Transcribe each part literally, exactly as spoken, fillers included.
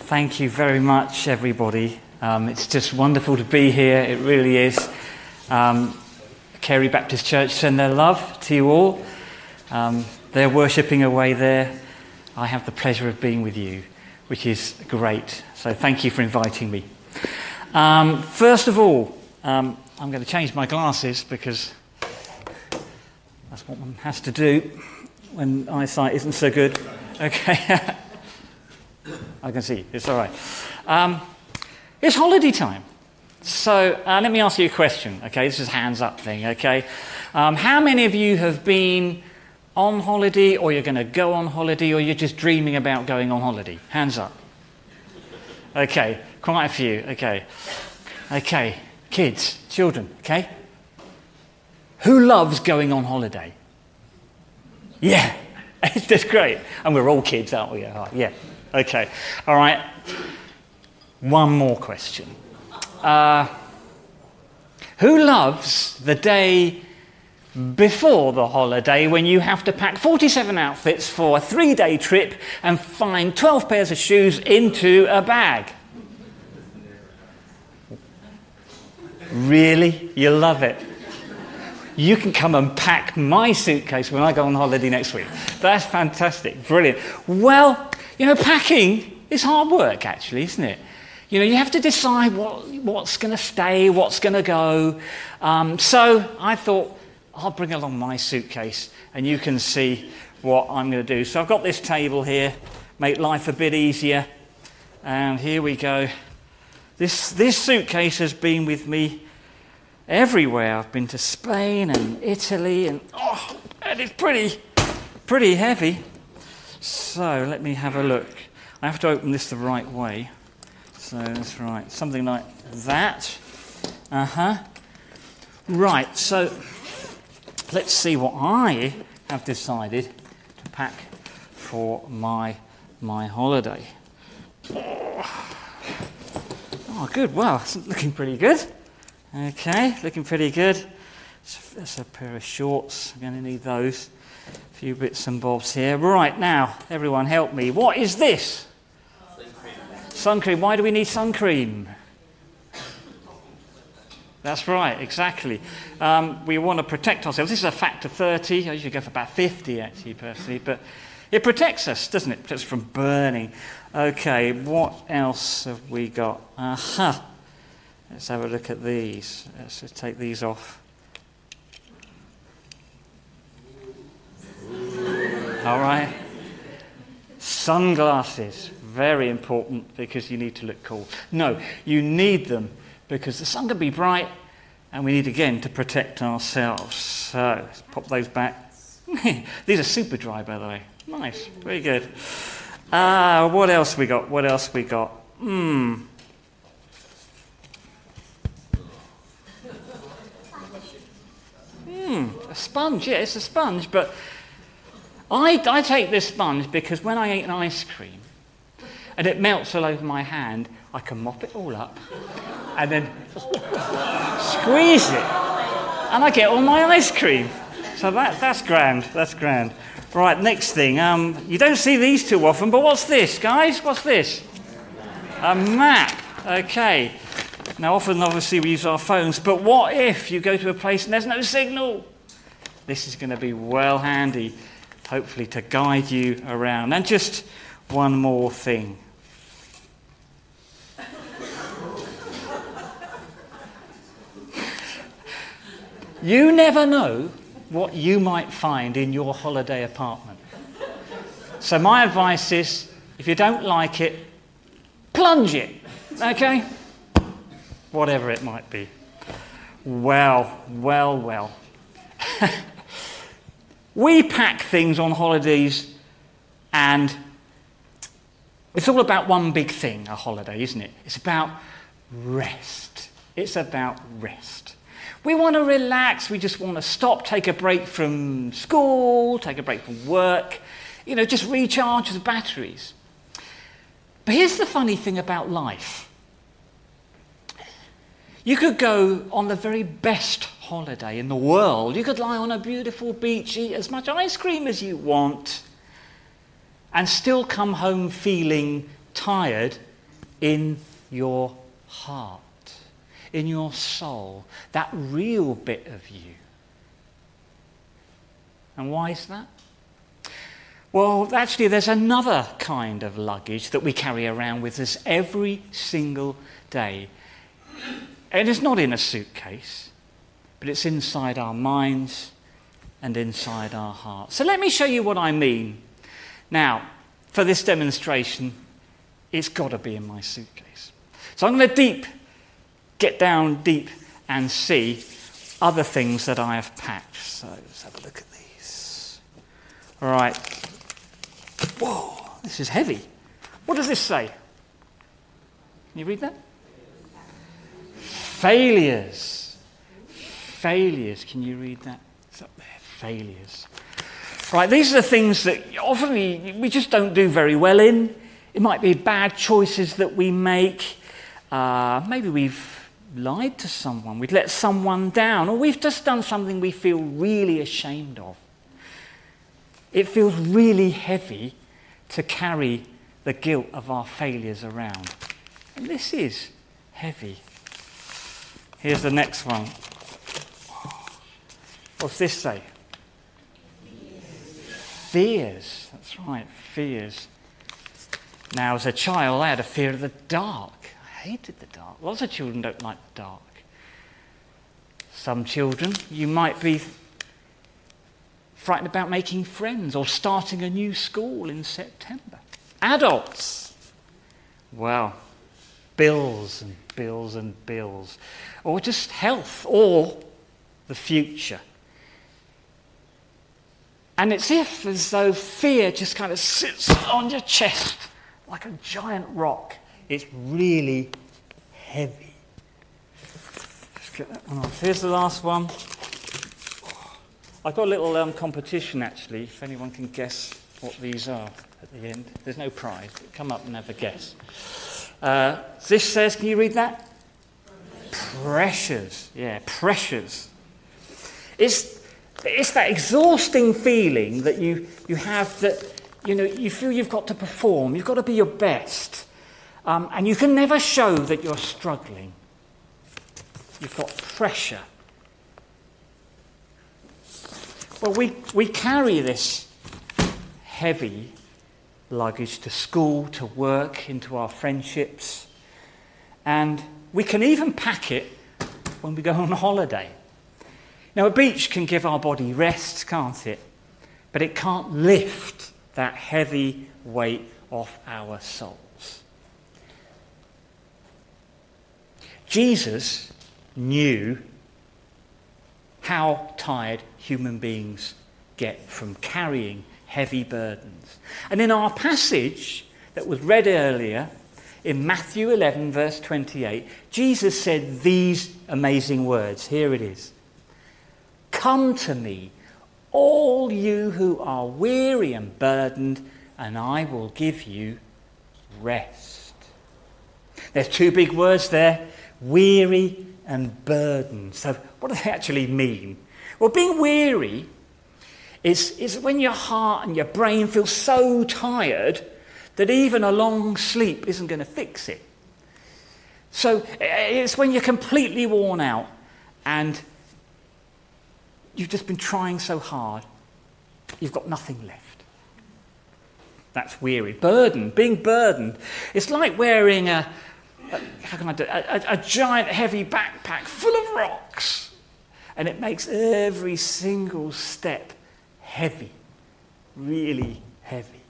thank you very much, everybody. Um, it's just wonderful to be here. It really is. Um, Carey Baptist Church send their love to you all. Um, they're worshipping away there. I have the pleasure of being with you, which is great. So thank you for inviting me. Um, first of all, um, I'm going to change my glasses because that's what one has to do when eyesight isn't so good. Okay. I can see. It's all right. Um, it's holiday time. So uh, let me ask you a question. Okay, this is a hands up thing. Okay. Um, how many of you have been on holiday, or you're going to go on holiday, or you're just dreaming about going on holiday? Hands up. Okay, quite a few. Okay. Okay, kids, children. Okay. Who loves going on holiday? Yeah, it's just great. And we're all kids, aren't we? Yeah. Okay. All right. One more question. Uh, who loves the day before the holiday when you have to pack forty-seven outfits for a three-day trip and find twelve pairs of shoes into a bag? Really? You love it? You can come and pack my suitcase when I go on holiday next week. That's fantastic. Brilliant. Well, you know, packing is hard work, actually, isn't it? You know, you have to decide what what's going to stay, what's going to go. Um, so I thought I'll bring along my suitcase and you can see what I'm going to do. So I've got this table here, make life a bit easier. And here we go. This this suitcase has been with me everywhere. I've been to Spain and Italy, and oh, and it's pretty, pretty heavy. So let me have a look. I have to open this the right way. So that's right, something like that. Uh-huh. Right, so let's see what I have decided to pack for my my holiday. Oh, oh good. Wow, it's looking pretty good. Okay, looking pretty good. So that's a pair of shorts. I'm going to need those. A few bits and bobs here. Right, now, everyone help me. What is this? Sun cream. Sun cream. Why do we need sun cream? That's right, exactly. Um, we want to protect ourselves. This is a factor thirty. I usually go for about fifty, actually, personally. But it protects us, doesn't it? It protects us from burning. Okay, what else have we got? Aha. Uh-huh. Let's have a look at these. Let's just take these off. All right. Sunglasses. Very important because you need to look cool. No, you need them because the sun can be bright and we need, again, to protect ourselves. So let's pop those back. These are super dry, by the way. Nice. Very good. Ah, uh, what else we got? What else we got? Hmm. Hmm, a sponge, yeah, it's a sponge, but I, I take this sponge because when I eat an ice cream and it melts all over my hand, I can mop it all up and then squeeze it and I get all my ice cream. So that, that's grand, that's grand. Right, next thing, um, you don't see these too often, but what's this, guys? What's this? A map, okay. Now, often, obviously, we use our phones, but what if you go to a place and there's no signal? This is going to be well handy, hopefully, to guide you around. And just one more thing. You never know what you might find in your holiday apartment. So my advice is, if you don't like it, plunge it, okay? Whatever it might be. Well, well, well. We pack things on holidays and it's all about one big thing, a holiday, isn't it? It's about rest. It's about rest. We want to relax. We just want to stop, take a break from school, take a break from work, you know, just recharge the batteries. But here's the funny thing about life. You could go on the very best holiday in the world. You could lie on a beautiful beach, eat as much ice cream as you want, and still come home feeling tired in your heart, in your soul, that real bit of you. And why is that? Well, actually, there's another kind of luggage that we carry around with us every single day. And it's not in a suitcase, but it's inside our minds and inside our hearts. So let me show you what I mean. Now, for this demonstration, it's got to be in my suitcase. So I'm going to deep, get down deep and see other things that I have packed. So let's have a look at these. All right. Whoa, this is heavy. What does this say? Can you read that? Failures. Failures. Can you read that? It's up there. Failures. Right, these are the things that often we just don't do very well in. It might be bad choices that we make. Uh, maybe we've lied to someone. We've let someone down. Or we've just done something we feel really ashamed of. It feels really heavy to carry the guilt of our failures around. And this is heavy. Here's the next one. What's this say? Fears. That's right, fears. Now, as a child, I had a fear of the dark. I hated the dark. Lots of children don't like the dark. Some children, you might be frightened about making friends or starting a new school in September. Adults, well, bills and bills and bills, or just health or the future. And it's if as though fear just kind of sits on your chest like a giant rock. It's really heavy. Let's get that one off. Here's the last one. I've got a little um, competition, actually, if anyone can guess what these are at the end. There's no prize, but come up and have a guess. Uh, this says, can you read that? Pressures. Yeah, pressures. It's, it's that exhausting feeling that you, you have that, you know, you feel you've got to perform, you've got to be your best, um, and you can never show that you're struggling. You've got pressure. Well, we, we carry this heavy luggage to school, to work, into our friendships, and we can even pack it when we go on holiday. Now, a beach can give our body rest, can't it? But it can't lift that heavy weight off our souls. Jesus knew how tired human beings get from carrying heavy burdens. And in our passage that was read earlier, in Matthew eleven, verse twenty-eight, Jesus said these amazing words. Here it is. Come to me, all you who are weary and burdened, and I will give you rest. There's two big words there, weary and burdened. So what do they actually mean? Well, being weary is, is when your heart and your brain feel so tired that even a long sleep isn't going to fix it. So it's when you're completely worn out and you've just been trying so hard, you've got nothing left. That's weary. Burden, being burdened. It's like wearing a, a how can I do a, a, a giant heavy backpack full of rocks. And it makes every single step heavy, really heavy.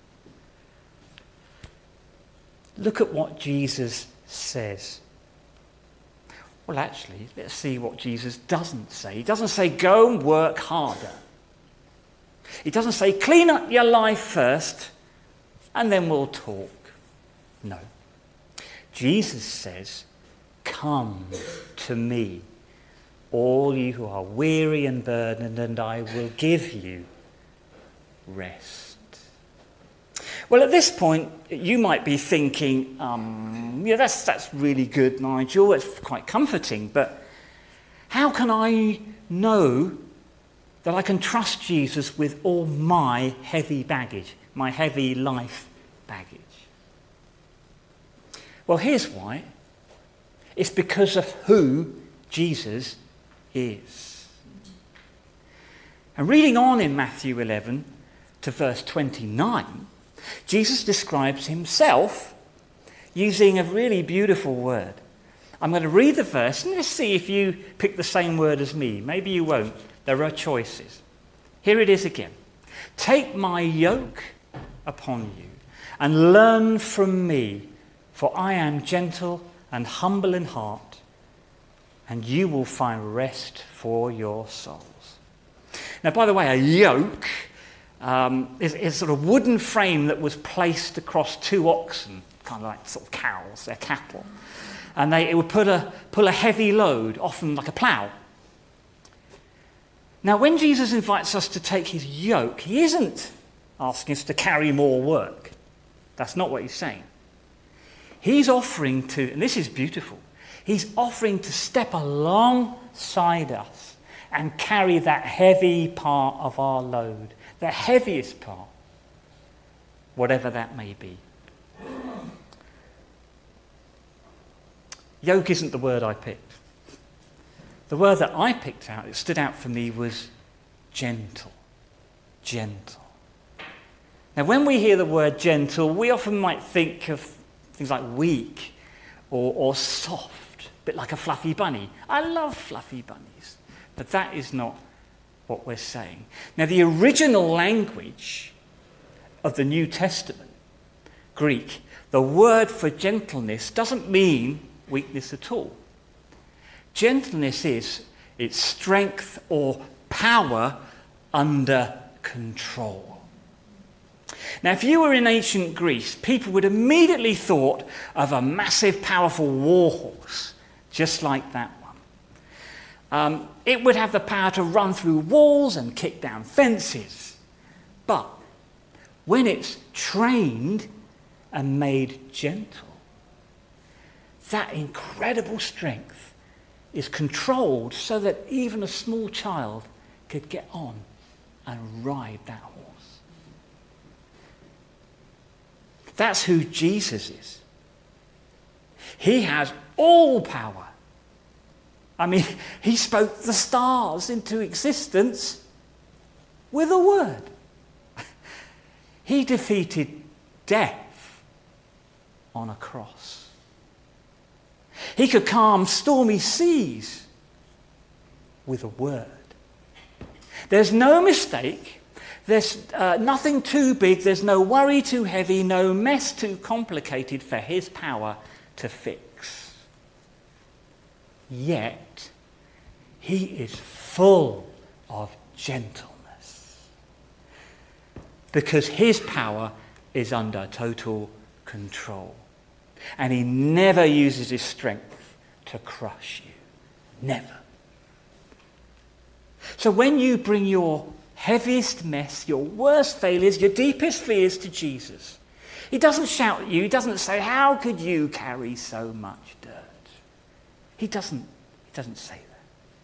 Look at what Jesus says. Well, actually, let's see what Jesus doesn't say. He doesn't say, go and work harder. He doesn't say, clean up your life first, and then we'll talk. No. Jesus says, come to me, all you who are weary and burdened, and I will give you rest. Well, at this point, you might be thinking, um, yeah, that's, that's really good, Nigel. It's quite comforting, but how can I know that I can trust Jesus with all my heavy baggage, my heavy life baggage? Well, here's why. It's because of who Jesus is. And reading on in Matthew eleven to verse twenty-nine, Jesus describes himself using a really beautiful word. I'm going to read the verse and let's see if you pick the same word as me. Maybe you won't. There are choices. Here it is again. Take my yoke upon you and learn from me, for I am gentle and humble in heart, and you will find rest for your souls. Now, by the way, a yoke um, is, is sort of wooden frame that was placed across two oxen, kind of like sort of cows, they're cattle. And they, it would put a, pull a heavy load, often like a plough. Now, when Jesus invites us to take his yoke, he isn't asking us to carry more work. That's not what he's saying. He's offering to, and this is beautiful, he's offering to step alongside us and carry that heavy part of our load, the heaviest part, whatever that may be. Yoke isn't the word I picked. The word that I picked out, that stood out for me, was gentle. Gentle. Now, when we hear the word gentle, we often might think of things like weak or, or soft, a bit like a fluffy bunny. I love fluffy bunnies, but that is not what we're saying. Now, the original language of the New Testament, Greek, the word for gentleness doesn't mean weakness at all. Gentleness is its strength or power under control. Now, if you were in ancient Greece, people would immediately thought of a massive, powerful war horse, just like that one. Um, it would have the power to run through walls and kick down fences. But when it's trained and made gentle, that incredible strength is controlled so that even a small child could get on and ride that horse. That's who Jesus is. He has all power. I mean, he spoke the stars into existence with a word. He defeated death on a cross. He could calm stormy seas with a word. There's no mistake. There's uh, nothing too big. There's no worry too heavy, no mess too complicated for his power to fix. Yet, he is full of gentleness because his power is under total control. And he never uses his strength to crush you. Never. So when you bring your heaviest mess, your worst failures, your deepest fears to Jesus, he doesn't shout at you. He doesn't say, "How could you carry so much dirt?" He doesn't, he doesn't say that.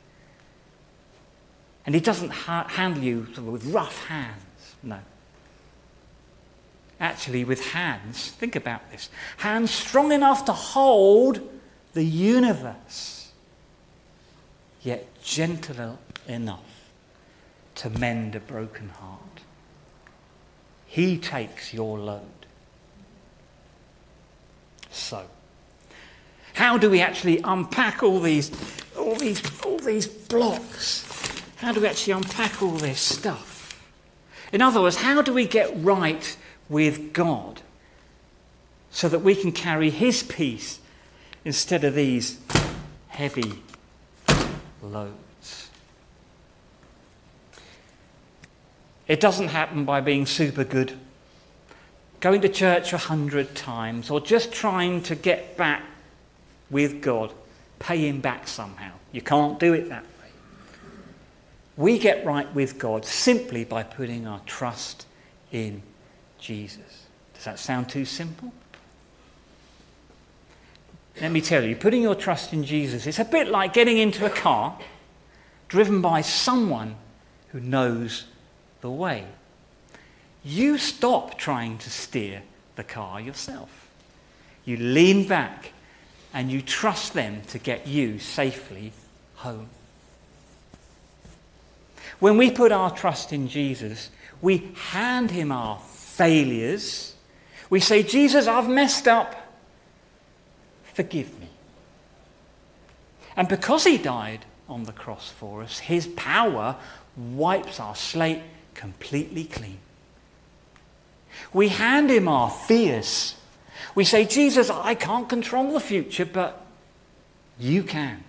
And he doesn't ha- handle you sort of with rough hands. No. Actually, with hands, think about this, hands strong enough to hold the universe, yet gentle enough to mend a broken heart. He takes your load. So, how do we actually unpack all these, all these, all these blocks? How do we actually unpack all this stuff? In other words, how do we get right with God so that we can carry his peace instead of these heavy loads? It doesn't happen by being super good, going to church a hundred times, or just trying to get back with God, pay him back somehow. You can't do it that way. We get right with God simply by putting our trust in Jesus. Does that sound too simple? Let me tell you, putting your trust in Jesus, it's a bit like getting into a car driven by someone who knows the way. You stop trying to steer the car yourself. You lean back and you trust them to get you safely home. When we put our trust in Jesus, we hand him our failures. We say, Jesus, I've messed up. Forgive me. And because he died on the cross for us, his power wipes our slate completely clean. We hand him our fears. We say, Jesus, I can't control the future, but you can.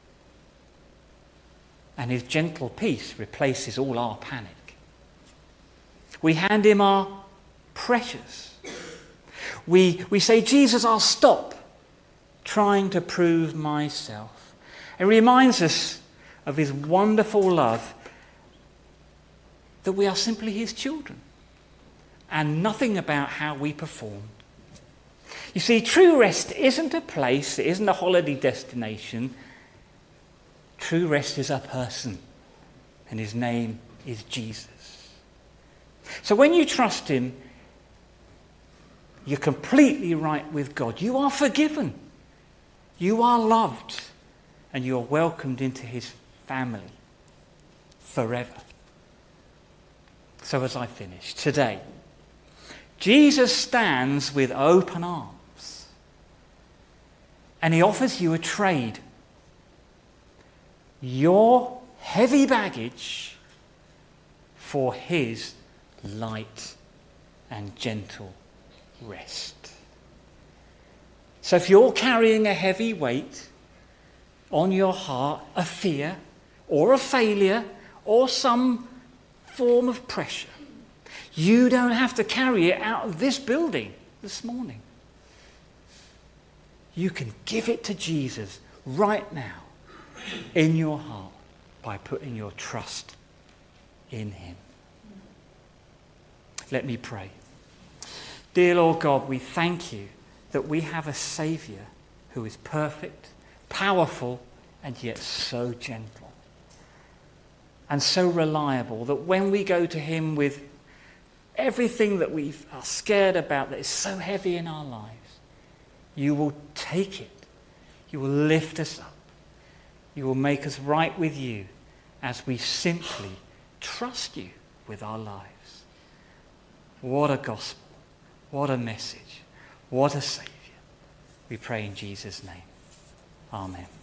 And his gentle peace replaces all our panic. We hand him our pressures. We, we say, Jesus, I'll stop trying to prove myself. It reminds us of his wonderful love, that we are simply his children and nothing about how we perform. You see, true rest isn't a place, it isn't a holiday destination. True rest is a person, and his name is Jesus. So when you trust him, you're completely right with God. You are forgiven. You are loved, and you are welcomed into his family forever. So as I finish, today, Jesus stands with open arms, and he offers you a trade. Your heavy baggage for his light and gentle rest. So if you're carrying a heavy weight on your heart, a fear or a failure or some form of pressure, you don't have to carry it out of this building this morning. You can give it to Jesus right now in your heart by putting your trust in him. Let me pray. Dear Lord God, we thank you that we have a Saviour who is perfect, powerful, and yet so gentle and so reliable that when we go to him with everything that we are scared about that is so heavy in our lives, you will take it. You will lift us up. You will make us right with you as we simply trust you with our lives. What a gospel. What a message. What a Saviour. We pray in Jesus' name. Amen.